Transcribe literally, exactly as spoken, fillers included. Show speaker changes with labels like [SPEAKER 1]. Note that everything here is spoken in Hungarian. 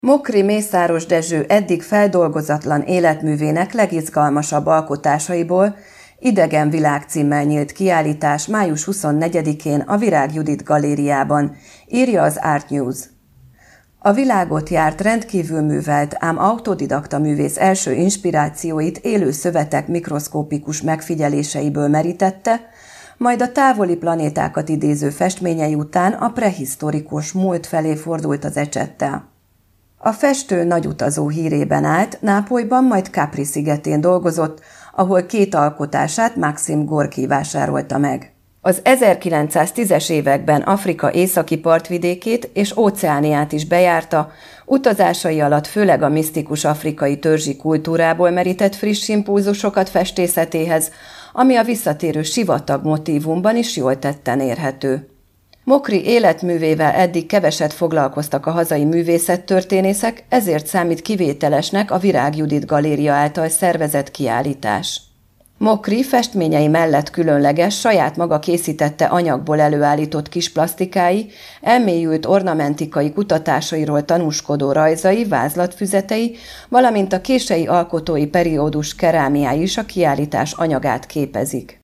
[SPEAKER 1] Mokry Mészáros Dezső eddig feldolgozatlan életművének legizgalmasabb alkotásaiból Idegen világ címmel nyílt kiállítás május huszonnegyedikén a Virág Judit galériában, írja az Art News. A világot járt rendkívül művelt, ám autodidakta művész első inspirációit élő szövetek mikroszkópikus megfigyeléseiből merítette, majd a távoli planétákat idéző festményei után a prehisztorikus múlt felé fordult az ecsettel. A festő nagyutazó hírében állt, Nápolyban, majd Capri szigetén dolgozott, ahol két alkotását Maxim Gorki vásárolta meg. Az ezerkilencszáztízes években Afrika északi partvidékét és Óceániát is bejárta, utazásai alatt főleg a misztikus afrikai törzsi kultúrából merített friss impulzusokat festészetéhez, ami a visszatérő sivatag motívumban is jól tetten érhető. Mokry életművével eddig keveset foglalkoztak a hazai művészettörténészek, ezért számít kivételesnek a Virág Judit Galéria által szervezett kiállítás. Mokry festményei mellett különleges, saját maga készítette anyagból előállított kis plasztikái, elmélyült ornamentikai kutatásairól tanúskodó rajzai, vázlatfüzetei, valamint a kései alkotói periódus kerámiái is a kiállítás anyagát képezik.